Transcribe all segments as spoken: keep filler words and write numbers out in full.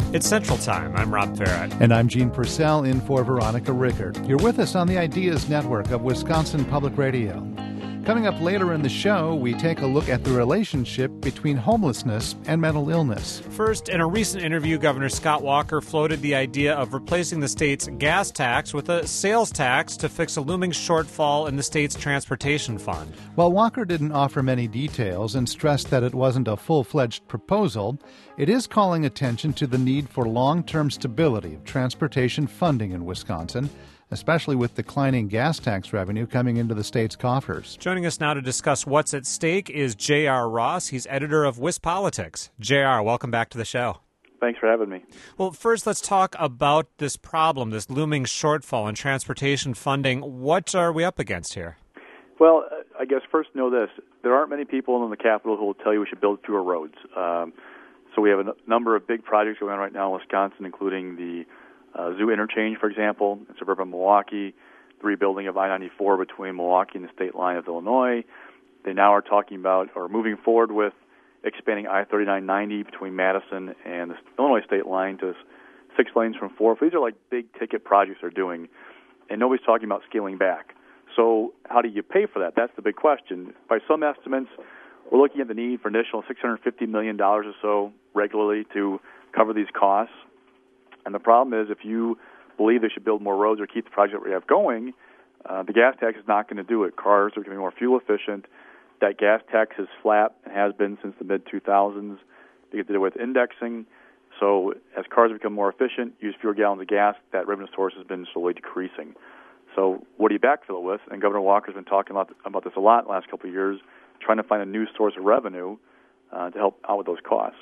It's Central Time. I'm Rob Farrett. And I'm Gene Purcell in for Veronica Rickard. You're with us on the Ideas Network of Wisconsin Public Radio. Coming up later in the show, we take a look at the relationship between homelessness and mental illness. First, in a recent interview, Governor Scott Walker floated the idea of replacing the state's gas tax with a sales tax to fix a looming shortfall in the state's transportation fund. While Walker didn't offer many details and stressed that it wasn't a full-fledged proposal, it is calling attention to the need for long-term stability of transportation funding in Wisconsin, especially with declining gas tax revenue coming into the state's coffers. Joining us now to discuss what's at stake is J R. Ross. He's editor of WisPolitics. J R, welcome back to the show. Thanks for having me. Well, first, let's talk about this problem, this looming shortfall in transportation funding. What are we up against here? Well, I guess first know this. There aren't many people in the Capitol who will tell you we should build fewer roads. Um, so we have a n- number of big projects going on right now in Wisconsin, including the Uh, Zoo Interchange, for example, in suburban Milwaukee, the rebuilding of I ninety-four between Milwaukee and the state line of Illinois. They now are talking about or moving forward with expanding I thirty-nine ninety between Madison and the Illinois state line to six lanes from four. These are like big-ticket projects they're doing, and nobody's talking about scaling back. So how do you pay for that? That's the big question. By some estimates, we're looking at the need for additional six hundred fifty million dollars or so regularly to cover these costs. And the problem is, if you believe they should build more roads or keep the project we have going, uh, the gas tax is not going to do it. Cars are going to be more fuel efficient. That gas tax is flat and has been since the mid two thousands because they did it with indexing. So as cars become more efficient, use fewer gallons of gas, that revenue source has been slowly decreasing. So what do you backfill it with? And Governor Walker's been talking about, about this a lot in the last couple of years, trying to find a new source of revenue uh, to help out with those costs.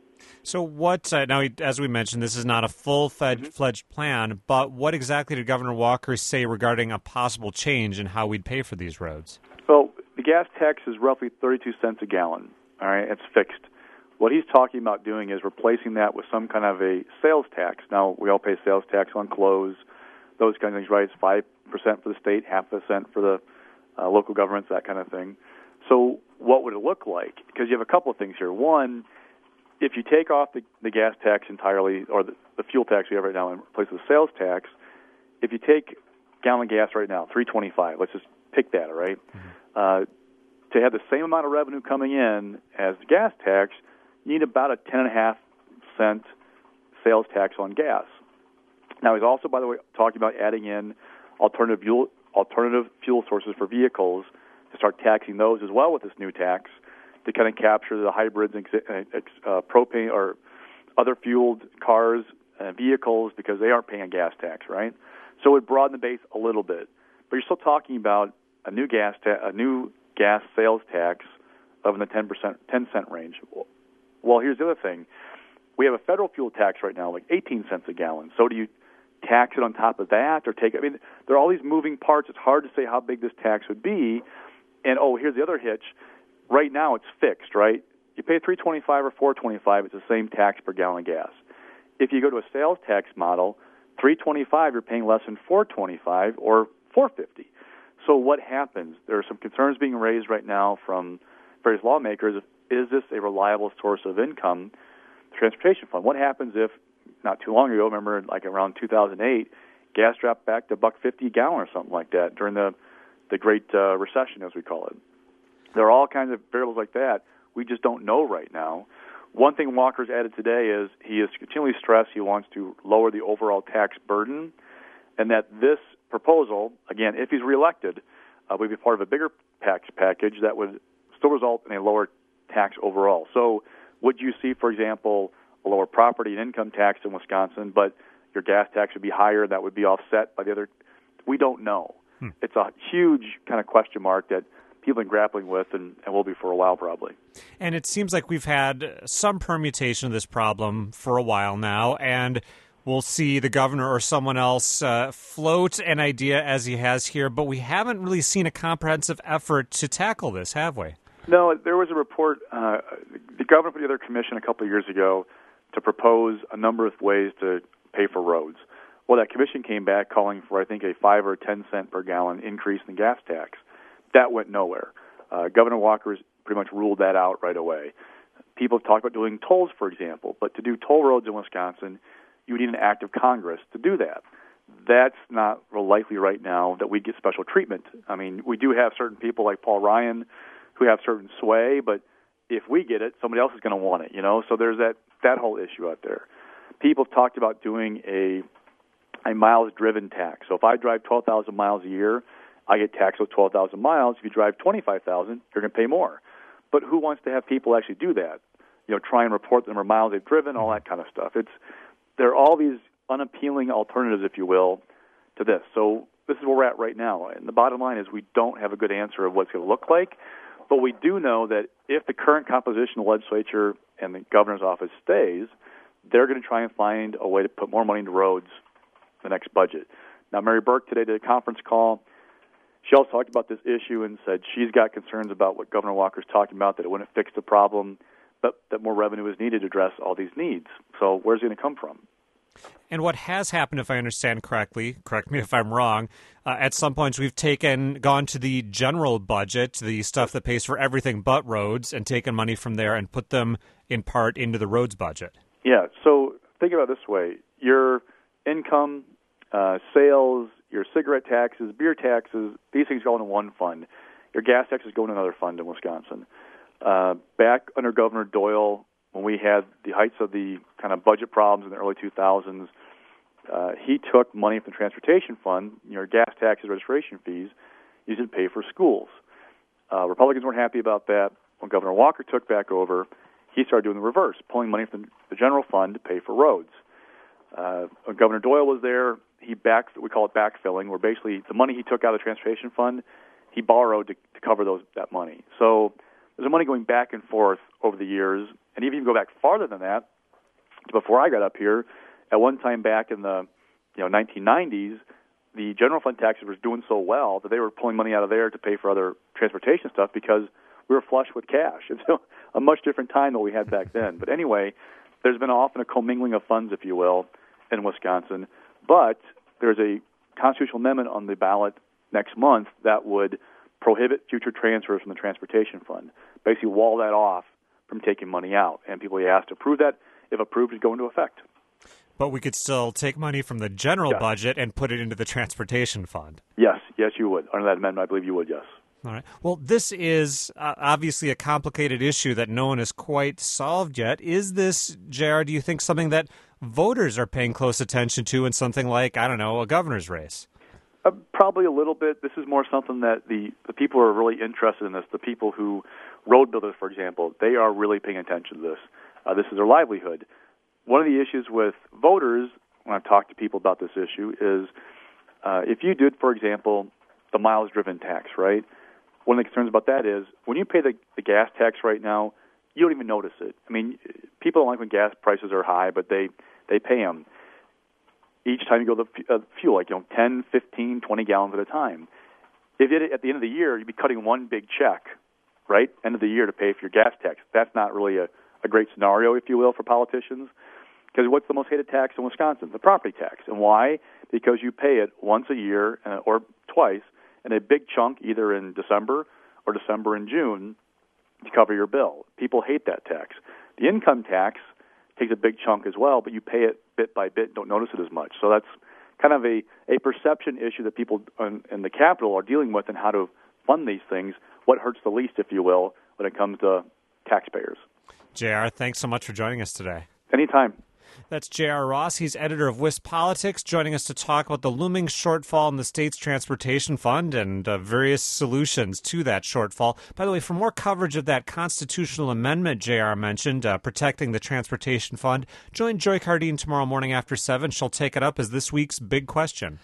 So what, uh, now, as we mentioned, this is not a full-fledged mm-hmm. plan, but what exactly did Governor Walker say regarding a possible change in how we'd pay for these roads? Well, the gas tax is roughly thirty-two cents a gallon. All right, it's fixed. What he's talking about doing is replacing that with some kind of a sales tax. Now, we all pay sales tax on clothes, those kind of things, right? It's five percent for the state, half percent for the uh, local governments, that kind of thing. So what would it look like? Because you have a couple of things here. One, if you take off the, the gas tax entirely, or the, the fuel tax we have right now, and replace it with sales tax, if you take gallon of gas right now, three twenty-five, let's just pick that, all right? Mm-hmm. Uh, to have the same amount of revenue coming in as the gas tax, you need about a ten and a half cent sales tax on gas. Now, he's also, by the way, talking about adding in alternative fuel, alternative fuel sources for vehicles to start taxing those as well with this new tax, to kind of capture the hybrids and uh, propane or other fueled cars and vehicles because they aren't paying a gas tax, right? So it would broaden the base a little bit. But you're still talking about a new gas ta- a new gas sales tax of in the ten percent, ten cent range. Well, here's the other thing. We have a federal fuel tax right now, like eighteen cents a gallon. So do you tax it on top of that or take it? I mean, there are all these moving parts. It's hard to say how big this tax would be. And, oh, here's the other hitch. Right now it's fixed, right? You pay three twenty-five or four twenty-five, it's the same tax per gallon of gas. If you go to a sales tax model, three twenty-five you're paying less than four twenty-five or four fifty. So what happens? There are some concerns being raised right now from various lawmakers. Is this a reliable source of income? The transportation fund. What happens if not too long ago, remember like around two thousand eight, gas dropped back to a buck fifty a gallon or something like that during the the Great uh, Recession, as we call it. There are all kinds of variables like that. We just don't know right now. One thing Walker's added today is he has continually stressed he wants to lower the overall tax burden, and that this proposal, again, if he's reelected, uh, would be part of a bigger tax package that would still result in a lower tax overall. So would you see, for example, a lower property and income tax in Wisconsin, but your gas tax would be higher, that would be offset by the other? We don't know. Hmm. It's a huge kind of question mark that people have been grappling with and, and will be for a while probably. And it seems like we've had some permutation of this problem for a while now, and we'll see the governor or someone else uh, float an idea as he has here, but we haven't really seen a comprehensive effort to tackle this, have we? No, there was a report, uh, the governor put together a commission a couple of years ago to propose a number of ways to pay for roads. Well, that commission came back calling for, I think, a five or ten cent per gallon increase in the gas tax. That went nowhere. Uh, Governor Walker pretty much ruled that out right away. People have talked about doing tolls, for example, but to do toll roads in Wisconsin, you need an act of Congress to do that. That's not real likely right now that we get special treatment. I mean, we do have certain people like Paul Ryan who have certain sway, but if we get it, somebody else is going to want it, you know? So there's that, that whole issue out there. People have talked about doing a a miles-driven tax. So if I drive twelve thousand miles a year, I get taxed with twelve thousand miles. If you drive twenty-five thousand, you're going to pay more. But who wants to have people actually do that? You know, try and report the number of miles they've driven, all that kind of stuff. It's there are all these unappealing alternatives, if you will, to this. So this is where we're at right now. And the bottom line is we don't have a good answer of what it's going to look like, but we do know that if the current composition of the legislature and the governor's office stays, they're going to try and find a way to put more money into roads in the next budget. Now, Mary Burke today did a conference call. She also talked about this issue and said she's got concerns about what Governor Walker's talking about, that it wouldn't fix the problem, but that more revenue is needed to address all these needs. So where's it going to come from? And what has happened, if I understand correctly, correct me if I'm wrong, uh, at some points we've taken, gone to the general budget, the stuff that pays for everything but roads, and taken money from there and put them in part into the roads budget. Yeah, so think about it this way. Your income, uh, sales, your cigarette taxes, beer taxes, these things go into one fund. Your gas taxes go into another fund in Wisconsin. Uh, back under Governor Doyle, when we had the heights of the kind of budget problems in the early two thousands, uh, he took money from the transportation fund, your gas taxes, registration fees, used it to pay for schools. Uh, Republicans weren't happy about that. When Governor Walker took back over, he started doing the reverse, pulling money from the general fund to pay for roads. Uh, when Governor Doyle was there, he back we call it backfilling, where basically the money he took out of the transportation fund, he borrowed to, to cover those that money. So there's money going back and forth over the years, and even go back farther than that, before I got up here, at one time back in the you know nineteen nineties, the general fund taxes were doing so well that they were pulling money out of there to pay for other transportation stuff because we were flush with cash. It's a much different time than we had back then. But anyway, there's been often a commingling of funds, if you will, in Wisconsin. But there's a constitutional amendment on the ballot next month that would prohibit future transfers from the transportation fund, basically wall that off from taking money out. And people are asked to approve that. If approved, it go into effect. But we could still take money from the general yes. budget and put it into the transportation fund. Yes, yes, you would. Under that amendment, I believe you would, yes. All right. Well, this is uh, obviously a complicated issue that no one has quite solved yet. Is this, J R, do you think something that voters are paying close attention to in something like, I don't know, a governor's race? Uh, probably a little bit. This is more something that the, the people who are really interested in this, the people who, road builders, for example, they are really paying attention to this. Uh, this is their livelihood. One of the issues with voters, when I've talked to people about this issue, is uh, if you did, for example, the miles-driven tax, right? One of the concerns about that is when you pay the, the gas tax right now, you don't even notice it. I mean, people don't like when gas prices are high, but they, they pay them. Each time you go to the uh, fuel, like, you know, ten, fifteen, twenty gallons at a time. If you did it at the end of the year, you'd be cutting one big check, right, end of the year to pay for your gas tax. That's not really a, a great scenario, if you will, for politicians. Because what's the most hated tax in Wisconsin? The property tax. And why? Because you pay it once a year uh, or twice, and a big chunk either in December or December and June to cover your bill. People hate that tax. The income tax takes a big chunk as well, but you pay it bit by bit and don't notice it as much. So that's kind of a, a perception issue that people in, in the Capitol are dealing with and how to fund these things, what hurts the least, if you will, when it comes to taxpayers. J R, thanks so much for joining us today. Anytime. That's J R. Ross. He's editor of Wisp Politics, joining us to talk about the looming shortfall in the state's transportation fund and uh, various solutions to that shortfall. By the way, for more coverage of that constitutional amendment J R mentioned, uh, protecting the transportation fund, join Joy Cardine tomorrow morning after seven. She'll take it up as this week's big question.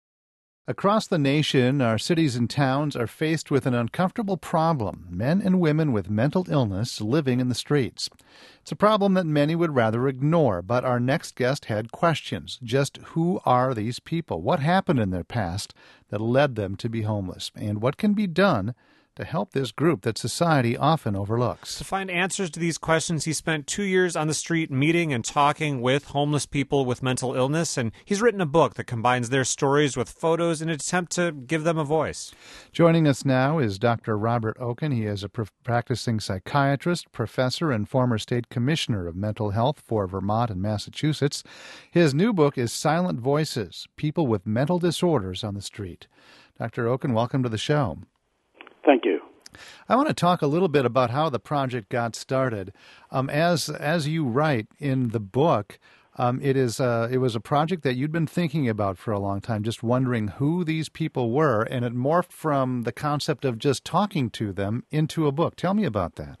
Across the nation, our cities and towns are faced with an uncomfortable problem: men and women with mental illness living in the streets. It's a problem that many would rather ignore, but our next guest had questions. Just who are these people? What happened in their past that led them to be homeless? And what can be done to help this group that society often overlooks. To find answers to these questions, he spent two years on the street meeting and talking with homeless people with mental illness, and he's written a book that combines their stories with photos in an attempt to give them a voice. Joining us now is Doctor Robert Okun. He is a pr- practicing psychiatrist, professor, and former state commissioner of mental health for Vermont and Massachusetts. His new book is Silent Voices, People with Mental Disorders on the Street. Doctor Okun, welcome to the show. Thank you. I want to talk a little bit about how the project got started. Um, as as you write in the book, um, it is uh, it was a project that you'd been thinking about for a long time, just wondering who these people were, and it morphed from the concept of just talking to them into a book. Tell me about that.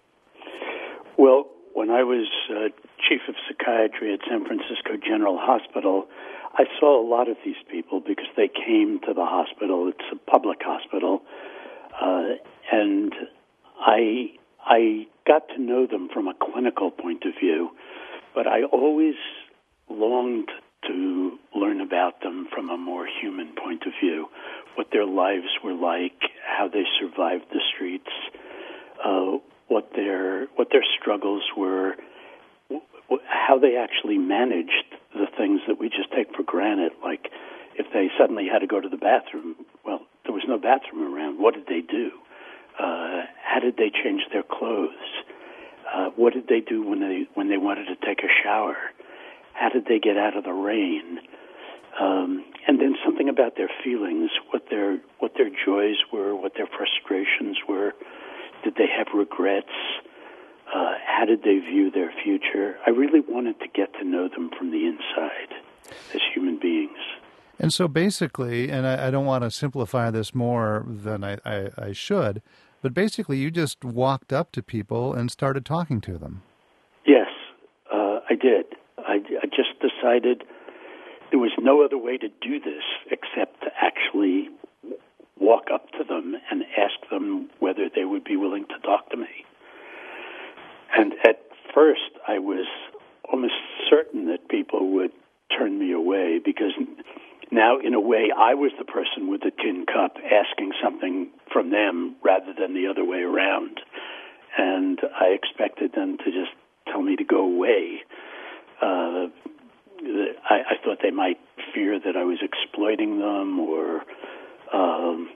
Well, when I was uh, chief of psychiatry at San Francisco General Hospital, I saw a lot of these people because they came to the hospital. It's a public hospital. Uh, and I I got to know them from a clinical point of view, but I always longed to learn about them from a more human point of view, what their lives were like, how they survived the streets, uh, what their what their struggles were, w- how they actually managed the things that we just take for granted, like if they suddenly had to go to the bathroom. Well, there was no bathroom around. What did they do? Uh, how did they change their clothes? Uh, what did they do when they when they wanted to take a shower? How did they get out of the rain? Um, and then something about their feelings, what their what their joys were, what their frustrations were. Did they have regrets? Uh, how did they view their future? I really wanted to get to know them from the inside as human beings. And so basically, and I, I don't want to simplify this more than I, I, I should, but basically you just walked up to people and started talking to them. Yes, uh, I did. I, I just decided there was no other way to do this except to actually walk up to them and ask them whether they would be willing to talk to me. And at first I was almost certain that people would turn me away because now, in a way, I was the person with the tin cup asking something from them rather than the other way around. And I expected them to just tell me to go away. Uh, I, I thought they might fear that I was exploiting them or um,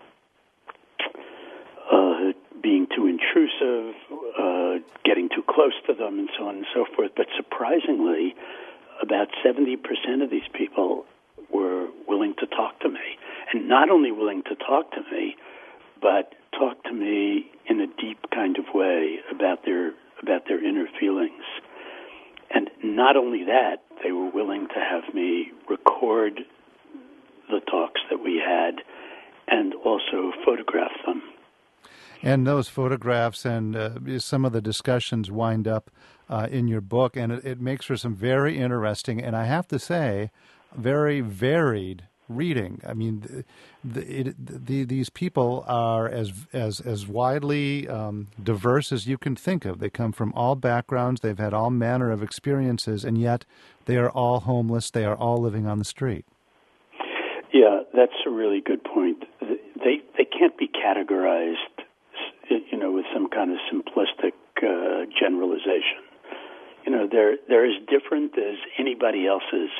uh, being too intrusive, uh, getting too close to them, and so on and so forth. But surprisingly, about seventy percent of these people were willing to talk to me. And not only willing to talk to me, but talk to me in a deep kind of way about their about their inner feelings. And not only that, they were willing to have me record the talks that we had and also photograph them. And those photographs and uh, some of the discussions wind up uh, in your book, and it, it makes for some very interesting, and I have to say, very varied reading. I mean, the, it, the, these people are as as as widely um, diverse as you can think of. They come from all backgrounds. They've had all manner of experiences, and yet they are all homeless. They are all living on the street. Yeah, that's a really good point. They they can't be categorized, you know, with some kind of simplistic uh, generalization. You know, they're they're as different as anybody else's.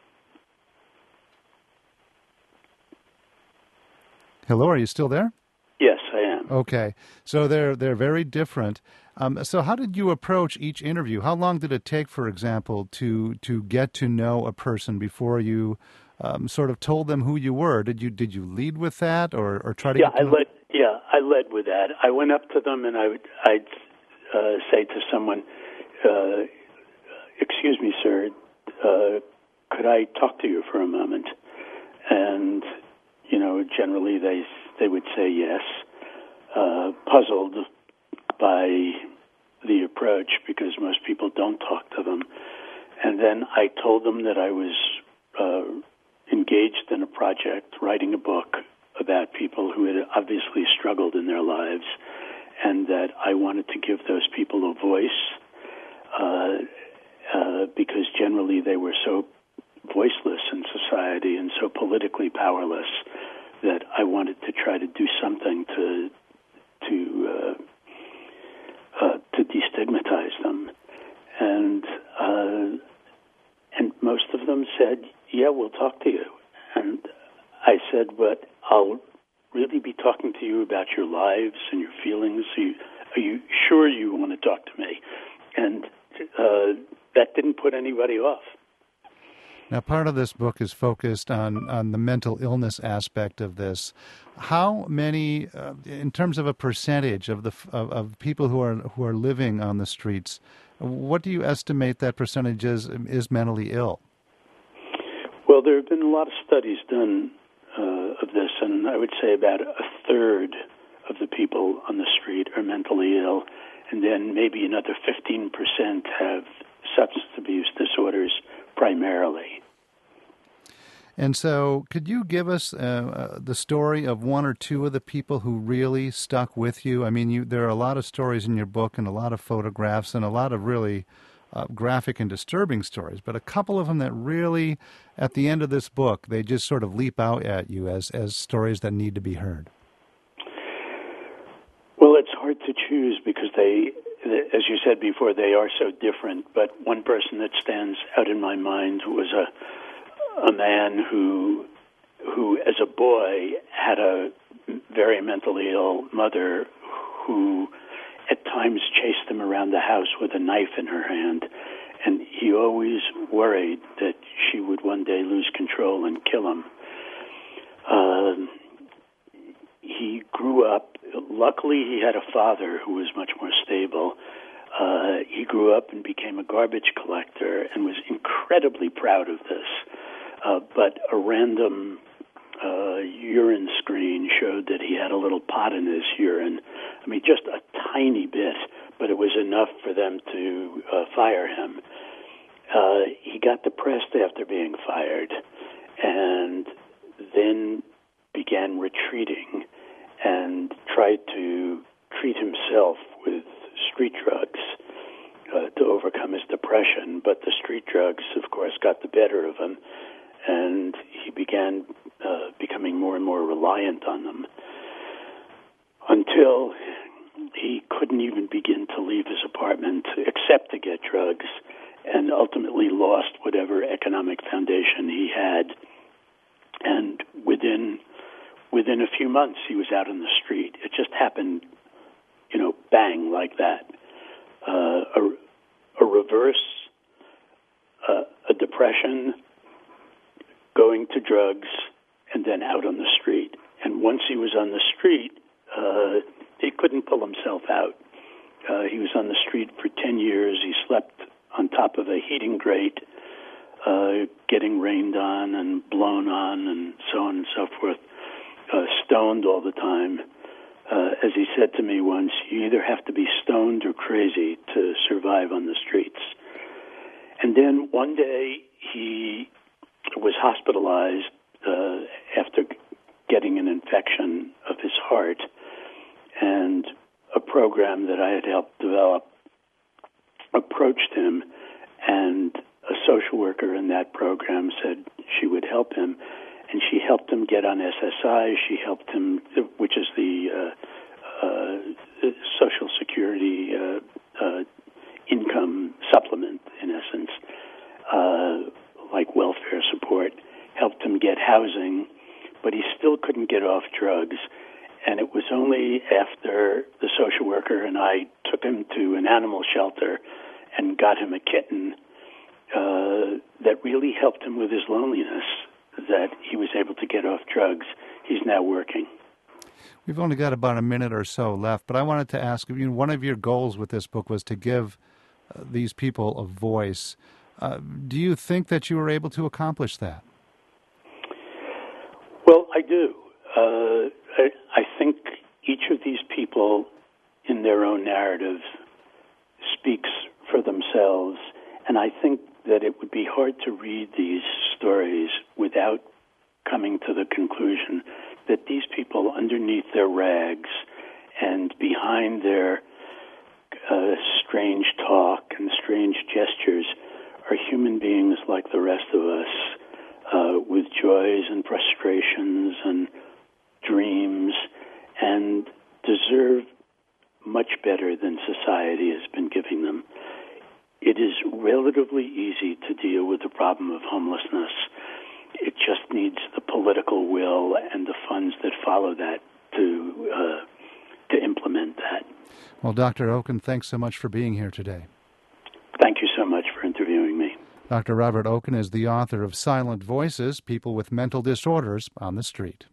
Hello, are you still there? Yes, I am. Okay, so they're they're very different. Um, so how did you approach each interview? How long did it take, for example, to to get to know a person before you um, sort of told them who you were? Did you did you lead with that, or, or try to? Yeah, get to I know- led. Yeah, I led with that. I went up to them and I would I'd uh, say to someone, uh, "Excuse me, sir, uh, could I talk to you for a moment?" And you know, generally they they would say yes, uh, puzzled by the approach because most people don't talk to them. And then I told them that I was uh, engaged in a project, writing a book about people who had obviously struggled in their lives, and that I wanted to give those people a voice uh, uh, because generally they were so voiceless in society and so politically powerless that I wanted to try to do something to to uh, uh, to destigmatize them, and uh, and most of them said, "Yeah, we'll talk to you." And I said, "But I'll really be talking to you about your lives and your feelings. Are you, are you sure you want to talk to me?" And uh, that didn't put anybody off. Now, part of this book is focused on, on the mental illness aspect of this. How many, uh, in terms of a percentage of the of, of people who are who are living on the streets, what do you estimate that percentage is is mentally ill? Well, there have been a lot of studies done uh, of this, and I would say about a third of the people on the street are mentally ill, and then maybe another fifteen percent have substance abuse disorders primarily. And so could you give us uh, uh, the story of one or two of the people who really stuck with you? I mean, you, there are a lot of stories in your book and a lot of photographs and a lot of really uh, graphic and disturbing stories, but a couple of them that really, at the end of this book, they just sort of leap out at you as, as stories that need to be heard. Well, it's hard to choose because they, as you said before, they are so different. But one person that stands out in my mind was a a man who, who as a boy, had a very mentally ill mother who at times chased him around the house with a knife in her hand. And he always worried that she would one day lose control and kill him. Um, he grew up, luckily he had a father who was much more stable. Uh, he grew up and became a garbage collector and was incredibly proud of this. Uh, but a random uh, urine screen showed that he had a little pot in his urine. I mean, just a tiny bit, but it was enough for them to uh, fire him. Uh, he got depressed after being fired and then began retreating and tried to treat himself with street drugs uh, to overcome his depression. But the street drugs, of course, got the better of him, and he began uh, becoming more and more reliant on them until he couldn't even begin to leave his apartment except to get drugs, and ultimately lost whatever economic foundation he had. And within within a few months, he was out on the street. It just happened, you know, bang, like that. Uh, a, a reverse, uh, a depression, going to drugs, and then out on the street. And once he was on the street, uh, he couldn't pull himself out. Uh, he was on the street for ten years. He slept on top of a heating grate, uh, getting rained on and blown on and so on and so forth, uh, stoned all the time. Uh, as he said to me once, you either have to be stoned or crazy to survive on the streets. And then one day he was hospitalized uh, after getting an infection of his heart, and a program that I had helped develop approached him, and a social worker in that program said she would help him, and she helped him get on S S I. She helped him, which is the uh, uh, Social Security uh, uh, income supplement, in essence, uh, like welfare support, helped him get housing, but he still couldn't get off drugs. And it was only after the social worker and I took him to an animal shelter and got him a kitten uh, that really helped him with his loneliness that he was able to get off drugs. He's now working. We've only got about a minute or so left, but I wanted to ask, you know, one of your goals with this book was to give uh, these people a voice. Uh, do you think that you were able to accomplish that? Well, I do. Uh, I, I think each of these people in their own narrative speaks for themselves, and I think that it would be hard to read these stories without coming to the conclusion that these people, underneath their rags and behind their uh, strange talk and strange gestures, are human beings like the rest of us, uh, with joys and frustrations and dreams, and deserve society has been giving them. It is relatively easy to deal with the problem of homelessness. It just needs the political will and the funds that follow that to uh, to implement that. Well, Doctor Okun, thanks so much for being here today. Thank you so much for interviewing me. Doctor Robert Okun is the author of Silent Voices, People with Mental Disorders on the Street.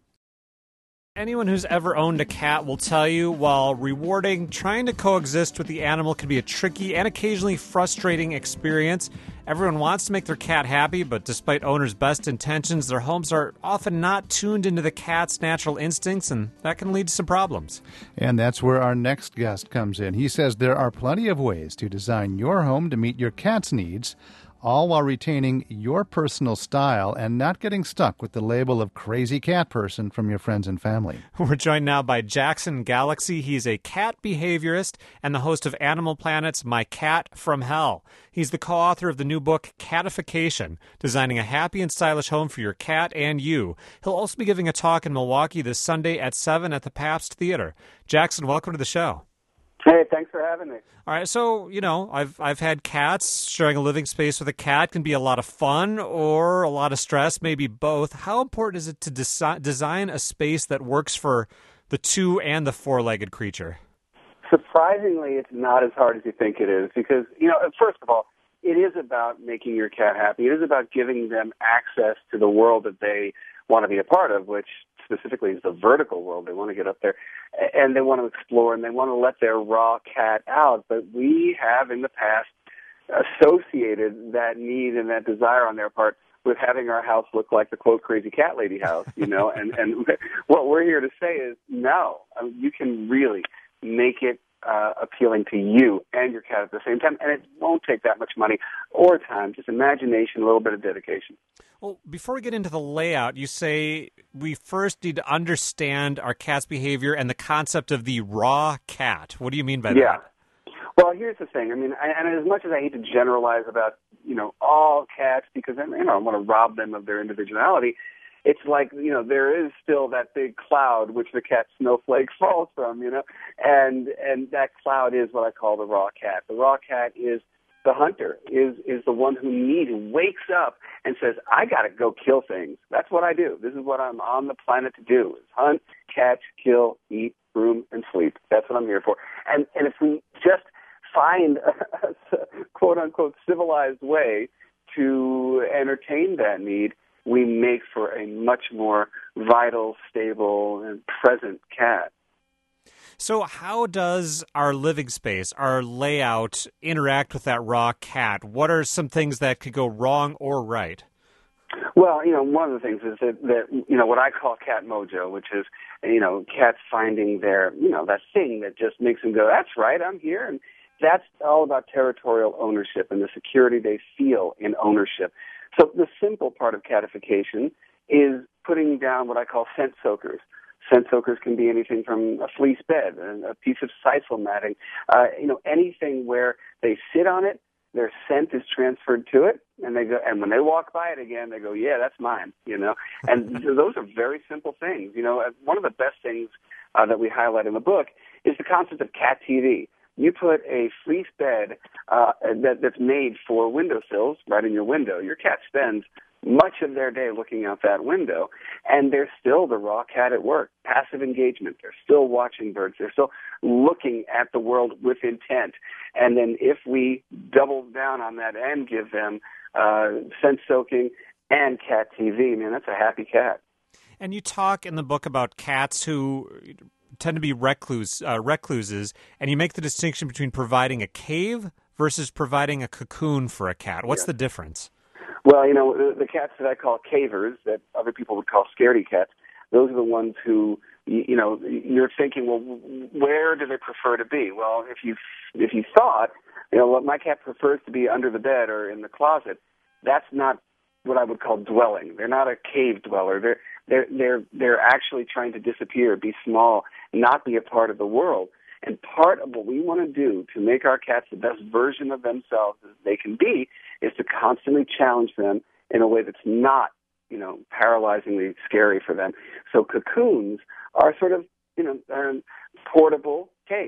Anyone who's ever owned a cat will tell you, while rewarding, trying to coexist with the animal can be a tricky and occasionally frustrating experience. Everyone wants to make their cat happy, but despite owners' best intentions, their homes are often not tuned into the cat's natural instincts, and that can lead to some problems. And that's where our next guest comes in. He says there are plenty of ways to design your home to meet your cat's needs, all while retaining your personal style and not getting stuck with the label of crazy cat person from your friends and family. We're joined now by Jackson Galaxy. He's a cat behaviorist and the host of Animal Planet's My Cat from Hell. He's the co-author of the new book, Catification, Designing a Happy and Stylish Home for Your Cat and You. He'll also be giving a talk in Milwaukee this Sunday at seven at the Pabst Theater. Jackson, welcome to the show. Hey, thanks for having me. All right, so, you know, I've I've had cats. Sharing a living space with a cat can be a lot of fun or a lot of stress, maybe both. How important is it to desi- design a space that works for the two and the four-legged creature? Surprisingly, it's not as hard as you think it is because, you know, first of all, it is about making your cat happy. It is about giving them access to the world that they want to be a part of, which specifically is the vertical world. They want to get up there and they want to explore and they want to let their raw cat out. But we have in the past associated that need and that desire on their part with having our house look like the quote crazy cat lady house, you know, and, and what we're here to say is no, I mean, you can really make it uh, appealing to you and your cat at the same time, and it won't take that much money or time, just imagination, a little bit of dedication. Well, before we get into the layout, you say we first need to understand our cat's behavior and the concept of the raw cat. What do you mean by yeah. that? Well, here's the thing. I mean, I, and as much as I hate to generalize about, you know, all cats because, you know, I want to rob them of their individuality, it's like, you know, there is still that big cloud which the cat snowflake falls from, you know, and and that cloud is what I call the raw cat. The raw cat is the hunter, is is the one who needs, who wakes up and says, I got to go kill things. That's what I do. This is what I'm on the planet to do, is hunt, catch, kill, eat, groom, and sleep. That's what I'm here for. And and if we just find a quote-unquote civilized way to entertain that need, we make for a much more vital, stable, and present cat. So how does our living space, our layout, interact with that raw cat? What are some things that could go wrong or right? Well, you know, one of the things is that, that, you know, what I call cat mojo, which is, you know, cats finding their, you know, that thing that just makes them go, that's right, I'm here. And that's all about territorial ownership and the security they feel in ownership. So the simple part of catification is putting down what I call scent soakers. Scent soakers can be anything from a fleece bed, a piece of sisal matting, uh, you know, anything where they sit on it, their scent is transferred to it, and they go, and when they walk by it again, they go, yeah, that's mine, you know. And those are very simple things. You know, one of the best things uh, that we highlight in the book is the concept of cat T V. You put a fleece bed uh, that, that's made for windowsills right in your window. Your cat spends much of their day looking out that window, and they're still the raw cat at work. Passive engagement. They're still watching birds. They're still looking at the world with intent. And then if we double down on that and give them uh, scent soaking and cat T V, man, that's a happy cat. And you talk in the book about cats who tend to be recluse, uh, recluses, and you make the distinction between providing a cave versus providing a cocoon for a cat. What's yeah. the difference? Well, you know, the, the cats that I call cavers, that other people would call scaredy cats, those are the ones who, you, you know, you're thinking, well, where do they prefer to be? Well, if you if you thought, you know, what my cat prefers to be under the bed or in the closet, that's not what I would call dwelling. They're not a cave dweller. They're they're they're they're actually trying to disappear, be small, not be a part of the world. And part of what we want to do to make our cats the best version of themselves as they can be is to constantly challenge them in a way that's not, you know, paralyzingly scary for them. So cocoons are sort of, you know, are portable caves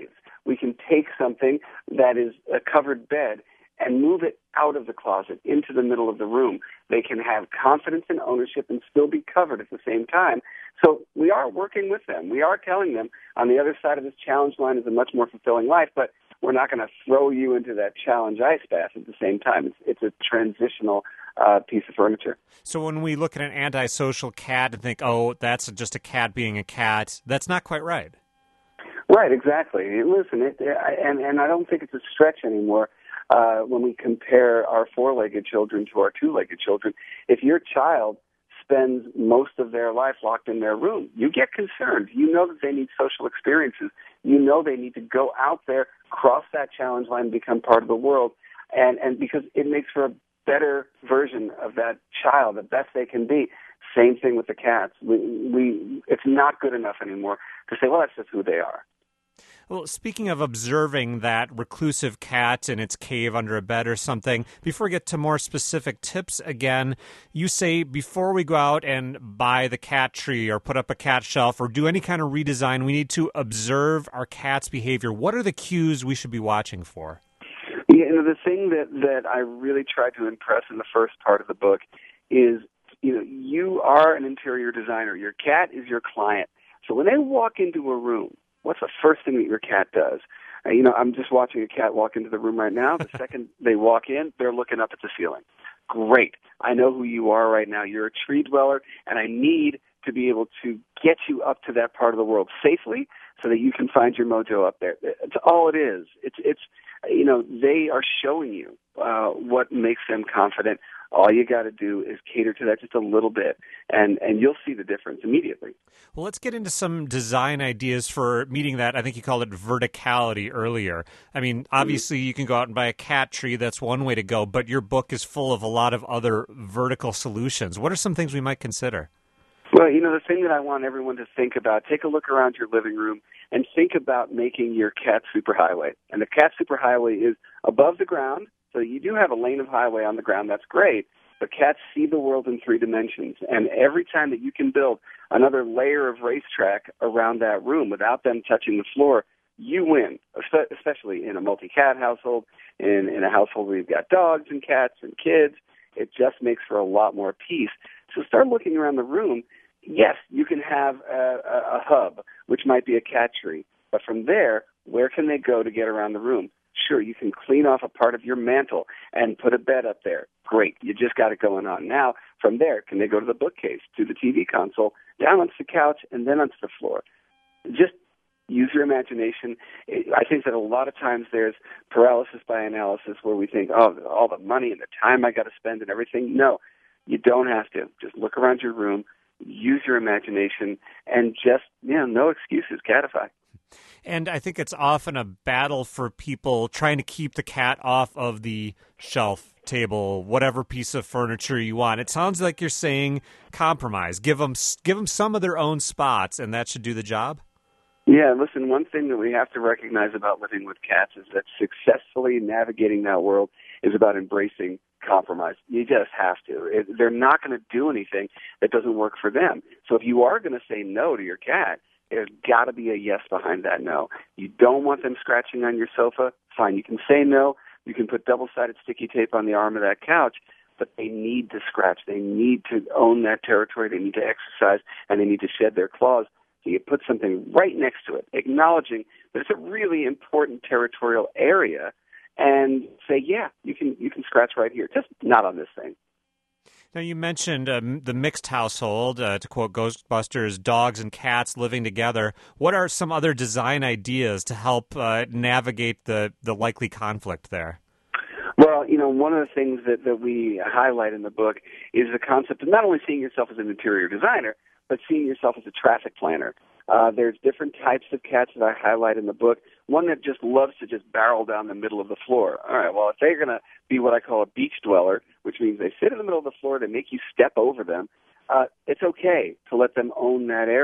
we can take something that is a covered bed and move it out of the closet into the middle of the room. They can have confidence and ownership and still be covered at the same time. So we are working with them. We are telling them on the other side of this challenge line is a much more fulfilling life, but we're not going to throw you into that challenge ice bath at the same time. It's, it's a transitional uh, piece of furniture. So when we look at an antisocial cat and think, oh, that's just a cat being a cat, that's not quite right. Right, exactly. Listen, it, and, and I don't think it's a stretch anymore. Uh, when we compare our four-legged children to our two-legged children, if your child spends most of their life locked in their room, you get concerned. You know that they need social experiences. You know they need to go out there, cross that challenge line, become part of the world, and, and because it makes for a better version of that child, the best they can be. Same thing with the cats. We, we, it's not good enough anymore to say, well, that's just who they are. Well, speaking of observing that reclusive cat in its cave under a bed or something, before we get to more specific tips again, you say before we go out and buy the cat tree or put up a cat shelf or do any kind of redesign, we need to observe our cat's behavior. What are the cues we should be watching for? Yeah, you know, the thing that, that I really tried to impress in the first part of the book is, you know, you are an interior designer. Your cat is your client. So when they walk into a room, what's the first thing that your cat does? Uh, you know, I'm just watching a cat walk into the room right now. The second they walk in, they're looking up at the ceiling. Great. I know who you are right now. You're a tree dweller, and I need to be able to get you up to that part of the world safely so that you can find your mojo up there. It's all it is. It's, it's you know, they are showing you uh, what makes them confident. All you got to do is cater to that just a little bit, and, and you'll see the difference immediately. Well, let's get into some design ideas for meeting that. I think you called it verticality earlier. I mean, obviously you can go out and buy a cat tree. That's one way to go, but your book is full of a lot of other vertical solutions. What are some things we might consider? Well, you know, the thing that I want everyone to think about, take a look around your living room and think about making your cat superhighway. And the cat superhighway is above the ground. So you do have a lane of highway on the ground. That's great. But cats see the world in three dimensions. And every time that you can build another layer of racetrack around that room without them touching the floor, you win, especially in a multi-cat household, in, in a household where you've got dogs and cats and kids. It just makes for a lot more peace. So start looking around the room. Yes, you can have a, a, a hub, which might be a cat tree. But from there, where can they go to get around the room? Sure, you can clean off a part of your mantle and put a bed up there. Great, you just got it going on. Now, from there, can they go to the bookcase, to the T V console, down onto the couch, and then onto the floor? Just use your imagination. I think that a lot of times there's paralysis by analysis where we think, oh, all the money and the time I got to spend and everything. No, you don't have to. Just look around your room, use your imagination, and just, you know, no excuses, catify. And I think it's often a battle for people trying to keep the cat off of the shelf, table, whatever piece of furniture you want. It sounds like you're saying compromise. Give them, give them some of their own spots, and that should do the job? Yeah, listen, one thing that we have to recognize about living with cats is that successfully navigating that world is about embracing compromise. You just have to. It, they're not going to do anything that doesn't work for them. So if you are going to say no to your cat, there's got to be a yes behind that no. You don't want them scratching on your sofa? Fine, you can say no. You can put double-sided sticky tape on the arm of that couch, but they need to scratch. They need to own that territory. They need to exercise, and they need to shed their claws. So you put something right next to it, acknowledging that it's a really important territorial area, and say, yeah, you can you can scratch right here, just not on this thing. Now, you mentioned um, the mixed household, uh, to quote Ghostbusters, dogs and cats living together. What are some other design ideas to help uh, navigate the, the likely conflict there? Well, you know, one of the things that, that we highlight in the book is the concept of not only seeing yourself as an interior designer, but seeing yourself as a traffic planner. Uh, there's different types of cats that I highlight in the book. One that just loves to just barrel down the middle of the floor. All right, well, if they're going to be what I call a beach dweller, which means they sit in the middle of the floor, they make you step over them, uh, it's okay to let them own that area.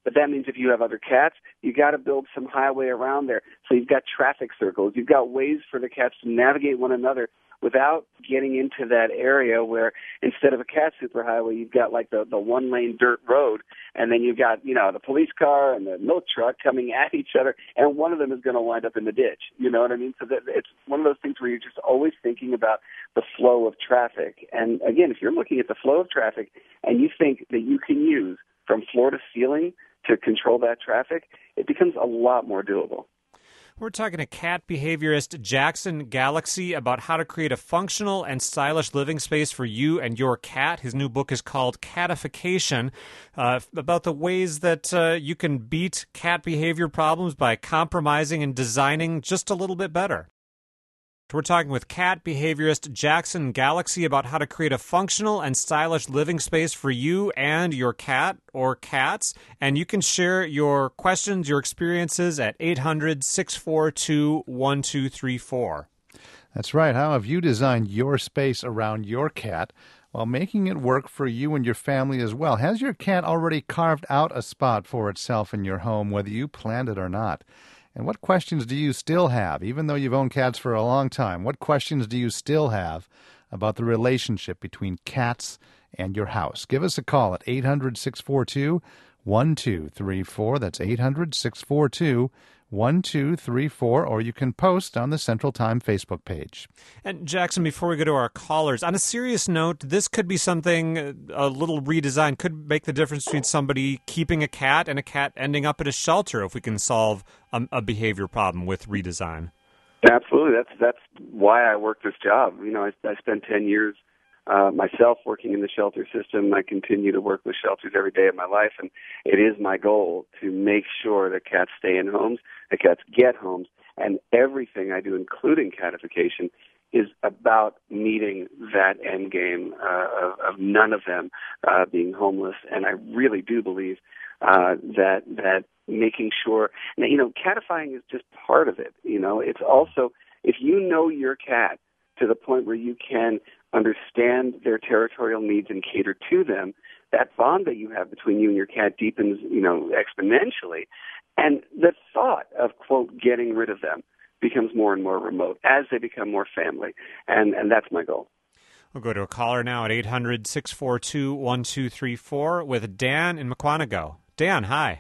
But that means if you have other cats, you got to build some highway around there. So you've got traffic circles. You've got ways for the cats to navigate one another without getting into that area where instead of a cat superhighway, you've got like the, the one-lane dirt road, and then you've got, you know, the police car and the milk truck coming at each other, and one of them is going to wind up in the ditch. You know what I mean? So that it's one of those things where you're just always thinking about the flow of traffic. And again, if you're looking at the flow of traffic and you think that you can use from floor to ceiling to control that traffic, it becomes a lot more doable. We're talking to cat behaviorist Jackson Galaxy about how to create a functional and stylish living space for you and your cat. His new book is called Catification, uh, about the ways that uh, you can beat cat behavior problems by compromising and designing just a little bit better. We're talking with cat behaviorist Jackson Galaxy about how to create a functional and stylish living space for you and your cat or cats. And you can share your questions, your experiences at eight hundred, six four two, one two three four. That's right. How have you designed your space around your cat while making it work for you and your family as well? Has your cat already carved out a spot for itself in your home, whether you planned it or not? And what questions do you still have, even though you've owned cats for a long time? What questions do you still have about the relationship between cats and your house? Give us a call at eight hundred, six four two, one two three four. That's eight hundred, six four two, one two three four, or you can post on the Central Time Facebook page. And Jackson, before we go to our callers, on a serious note, this could be something, a little redesign could make the difference between somebody keeping a cat and a cat ending up at a shelter if we can solve a, a behavior problem with redesign. Absolutely. That's that's why I work this job. You know, I, I spent ten years uh, myself working in the shelter system. I continue to work with shelters every day of my life, and it is my goal to make sure that cats stay in homes, that cats get homes, and everything I do, including catification, is about meeting that end game uh, of, of none of them uh, being homeless. And I really do believe uh, that that making sure, now, you know, catifying is just part of it. You know, it's also, if you know your cat to the point where you can understand their territorial needs and cater to them, that bond that you have between you and your cat deepens, you know, exponentially. And the thought of, quote, getting rid of them becomes more and more remote as they become more family. And, and that's my goal. We'll go to a caller now at eight hundred, six four two, one two three four with Dan in Mukwonago. Dan, hi.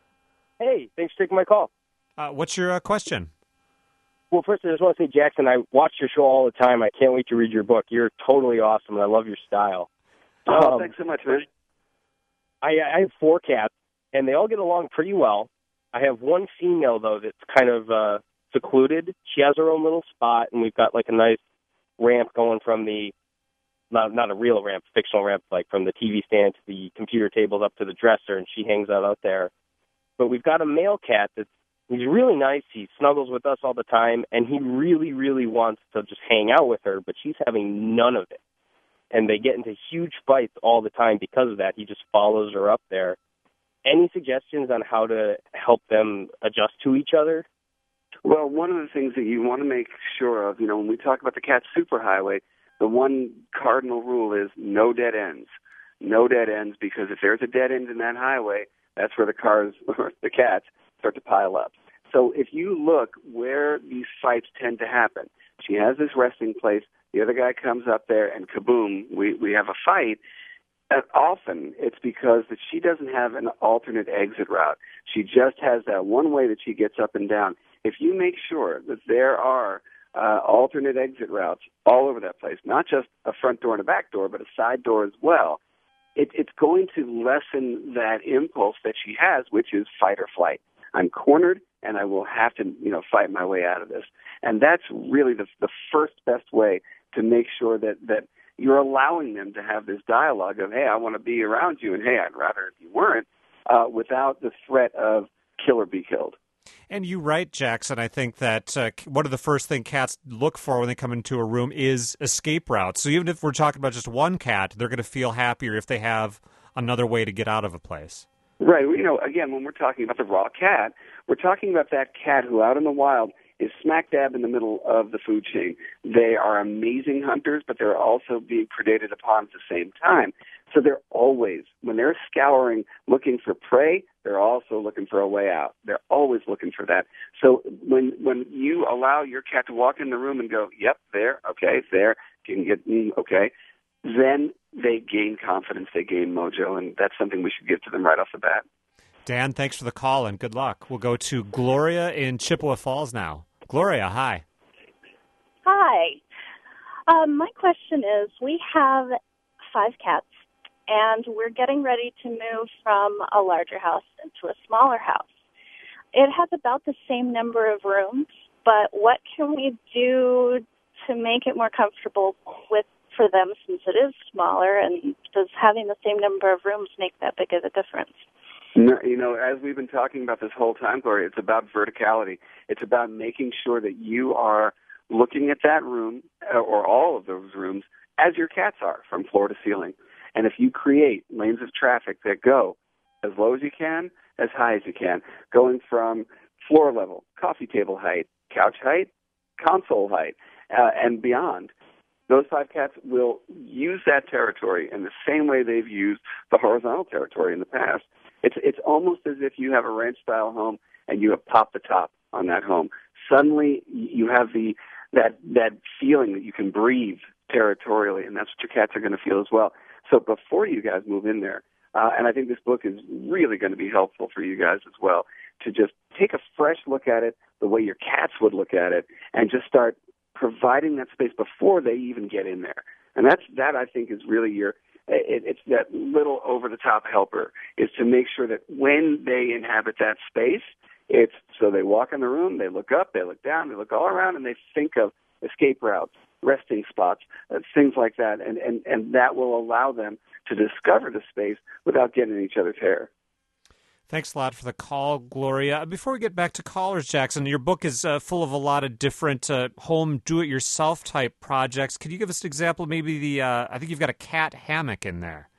Hey, thanks for taking my call. Uh, what's your uh, question? Well, first, I just want to say, Jackson, I watch your show all the time. I can't wait to read your book. You're totally awesome, and I love your style. Oh, um, thanks so much, man. I, I have four cats, and they all get along pretty well. I have one female, though, that's kind of uh, secluded. She has her own little spot, and we've got, like, a nice ramp going from the, not, not a real ramp, fictional ramp, like from the T V stand to the computer tables up to the dresser, and she hangs out out there. But we've got a male cat that's he's really nice. He snuggles with us all the time, and he really, really wants to just hang out with her, but she's having none of it. And they get into huge fights all the time because of that. He just follows her up there. Any suggestions on how to help them adjust to each other? Well, one of the things that you want to make sure of, you know, when we talk about the cat superhighway, the one cardinal rule is no dead ends. No dead ends, because if there's a dead end in that highway, that's where the cars, or the cats, start to pile up. So if you look where these fights tend to happen, she has this resting place, the other guy comes up there, and kaboom, we, we have a fight. And often it's because that she doesn't have an alternate exit route. She just has that one way that she gets up and down. If you make sure that there are uh, alternate exit routes all over that place, not just a front door and a back door, but a side door as well, it, it's going to lessen that impulse that she has, which is fight or flight. I'm cornered, and I will have to, you know, fight my way out of this. And that's really the, the first best way to make sure that, that you're allowing them to have this dialogue of, hey, I want to be around you, and hey, I'd rather if you weren't, uh, without the threat of kill or be killed. And you write, Jackson, I think that uh, one of the first things cats look for when they come into a room is escape routes. So even if we're talking about just one cat, they're going to feel happier if they have another way to get out of a place. Right. You know, again, when we're talking about the raw cat, we're talking about that cat who out in the wild is smack dab in the middle of the food chain. They are amazing hunters, but they're also being predated upon at the same time. So they're always, when they're scouring, looking for prey, they're also looking for a way out. They're always looking for that. So when when you allow your cat to walk in the room and go, yep, there, okay, there, you can get, mm, okay, then they gain confidence, they gain mojo, and that's something we should give to them right off the bat. Dan, thanks for the call and good luck. We'll go to Gloria in Chippewa Falls now. Gloria, hi. Hi. Um, my question is, we have five cats, and we're getting ready to move from a larger house into a smaller house. It has about the same number of rooms, but what can we do to make it more comfortable with for them since it is smaller, and does having the same number of rooms make that big of a difference? No, you know, as we've been talking about this whole time, Gloria, it's about verticality. It's about making sure that you are looking at that room, or all of those rooms, as your cats are, from floor to ceiling. And if you create lanes of traffic that go as low as you can, as high as you can, going from floor level, coffee table height, couch height, console height, uh, and beyond, those five cats will use that territory in the same way they've used the horizontal territory in the past. It's it's almost as if you have a ranch-style home and you have popped the top on that home. Suddenly, you have the that that feeling that you can breathe territorially, and that's what your cats are going to feel as well. So before you guys move in there, uh, and I think this book is really going to be helpful for you guys as well, to just take a fresh look at it the way your cats would look at it, and just start providing that space before they even get in there. And that's that I think is really your it, it's that little over-the-top helper, is to make sure that when they inhabit that space, it's so they walk in the room, they look up, they look down, they look all around, and they think of escape routes, resting spots, uh, things like that, and, and, and that will allow them to discover the space without getting in each other's hair. Thanks a lot for the call, Gloria. Before we get back to callers, Jackson, your book is uh, full of a lot of different uh, home do-it-yourself type projects. Could you give us an example? Maybe the uh, I think you've got a cat hammock in there.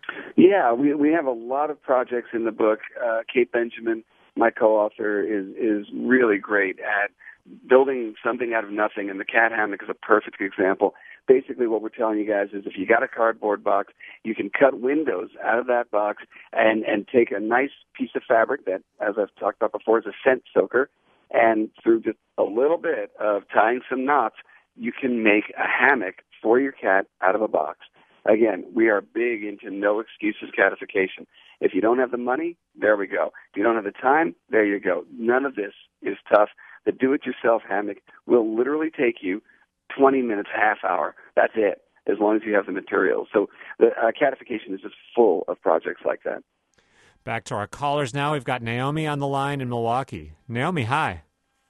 Yeah, we we have a lot of projects in the book. Uh, Kate Benjamin, my co-author, is is really great at building something out of nothing, and the cat hammock is a perfect example. Basically, what we're telling you guys is if you got a cardboard box, you can cut windows out of that box and, and take a nice piece of fabric that, as I've talked about before, is a scent soaker, and through just a little bit of tying some knots, you can make a hammock for your cat out of a box. Again, we are big into no excuses catification. If you don't have the money, there we go. If you don't have the time, there you go. None of this is tough. The do-it-yourself hammock will literally take you twenty minutes, half hour. That's it, as long as you have the materials. So the uh, catification is just full of projects like that. Back to our callers now. We've got Naomi on the line in Milwaukee. Naomi, hi.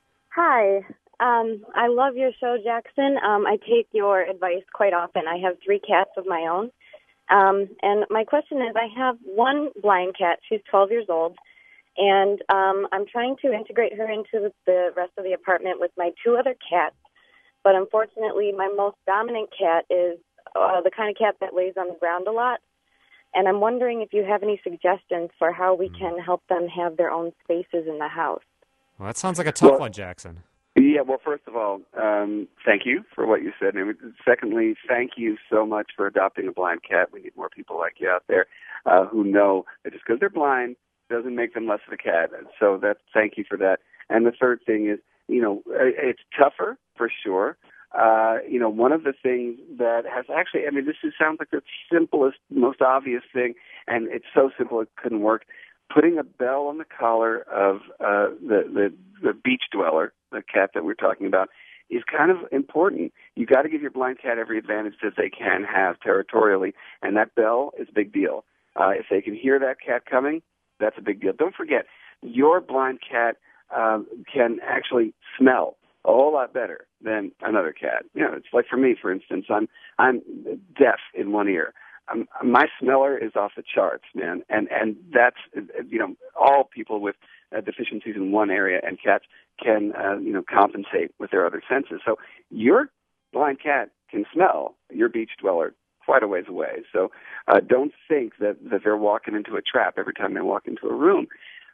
Hi. Um, I love your show, Jackson. Um, I take your advice quite often. I have three cats of my own. Um, and my question is, I have one blind cat. She's twelve years old. And um, I'm trying to integrate her into the rest of the apartment with my two other cats. But unfortunately, my most dominant cat is uh, the kind of cat that lays on the ground a lot. And I'm wondering if you have any suggestions for how we can help them have their own spaces in the house. Well, that sounds like a tough well, one, Jackson. Yeah, well, first of all, um, thank you for what you said. And secondly, thank you so much for adopting a blind cat. We need more people like you out there uh, who know that just because they're blind doesn't make them less of a cat. So that, thank you for that. And the third thing is, you know, it's tougher for sure. Uh, you know, one of the things that has actually, I mean, this is, sounds like the simplest, most obvious thing, and it's so simple it couldn't work. Putting a bell on the collar of uh, the, the the beach dweller, the cat that we're talking about, is kind of important. You got to give your blind cat every advantage that they can have territorially, and that bell is a big deal. Uh, if they can hear that cat coming, that's a big deal. Don't forget, your blind cat um, can actually smell a whole lot better than another cat. You know, it's like for me, for instance, I'm I'm deaf in one ear. Um, my smeller is off the charts, man, and and that's, you know, all people with uh, deficiencies in one area, and cats can uh, you know compensate with their other senses. So your blind cat can smell your beach dweller quite a ways away. So uh, don't think that that they're walking into a trap every time they walk into a room.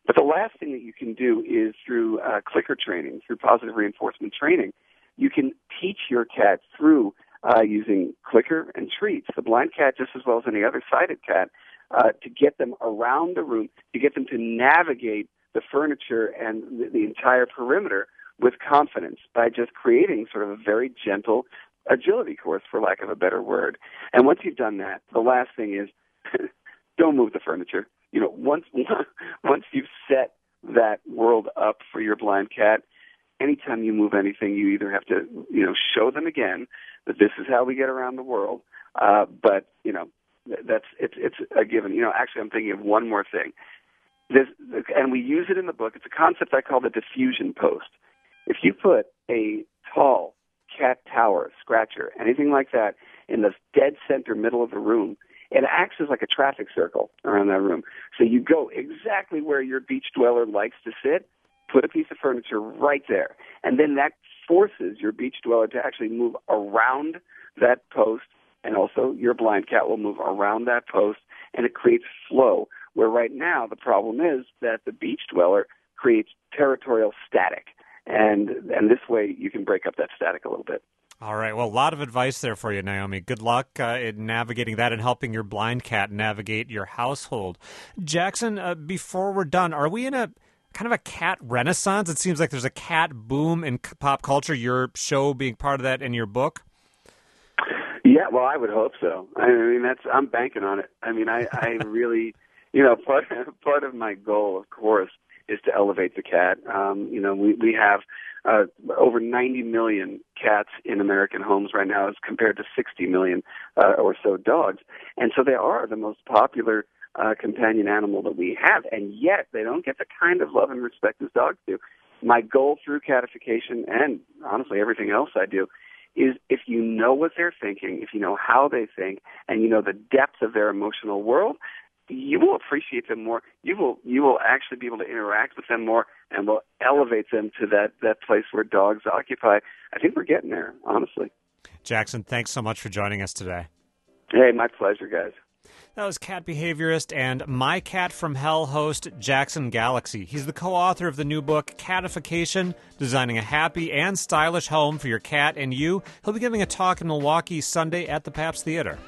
But the last thing that you can do is through uh, clicker training, through positive reinforcement training, you can teach your cat through uh, using clicker and treats, the blind cat just as well as any other sighted cat, uh, to get them around the room, to get them to navigate the furniture and the, the entire perimeter with confidence by just creating sort of a very gentle agility course, for lack of a better word. And once you've done that, the last thing is don't move the furniture. You know, once once you've set that world up for your blind cat, anytime you move anything, you either have to, you know, show them again that this is how we get around the world. Uh, but you know, that's it's it's a given. You know, actually, I'm thinking of one more thing. This, and we use it in the book. It's a concept I call the diffusion post. If you put a tall cat tower, scratcher, anything like that in the dead center middle of the room, it acts as like a traffic circle around that room. So you go exactly where your beach dweller likes to sit, put a piece of furniture right there, and then that forces your beach dweller to actually move around that post, and also your blind cat will move around that post, and it creates flow, where right now the problem is that the beach dweller creates territorial static, and and this way you can break up that static a little bit. All right. Well, a lot of advice there for you, Naomi. Good luck uh, in navigating that and helping your blind cat navigate your household. Jackson, uh, before we're done, are we in a kind of a cat renaissance? It seems like there's a cat boom in pop culture, your show being part of that in your book. Yeah, well, I would hope so. I mean, that's I'm banking on it. I mean, I, I really, you know, part, part of my goal, of course, is to elevate the cat. Um, you know, we, we have uh, over ninety million cats in American homes right now as compared to sixty million uh, or so dogs. And so they are the most popular uh, companion animal that we have, and yet they don't get the kind of love and respect as dogs do. My goal through catification and, honestly, everything else I do is if you know what they're thinking, if you know how they think, and you know the depth of their emotional world, you will appreciate them more. You will you will actually be able to interact with them more and will elevate them to that, that place where dogs occupy. I think we're getting there, honestly. Jackson, thanks so much for joining us today. Hey, my pleasure, guys. That was cat behaviorist and My Cat from Hell host Jackson Galaxy. He's the co-author of the new book, Catification, Designing a Happy and Stylish Home for Your Cat and You. He'll be giving a talk in Milwaukee Sunday at the Pabst Theater.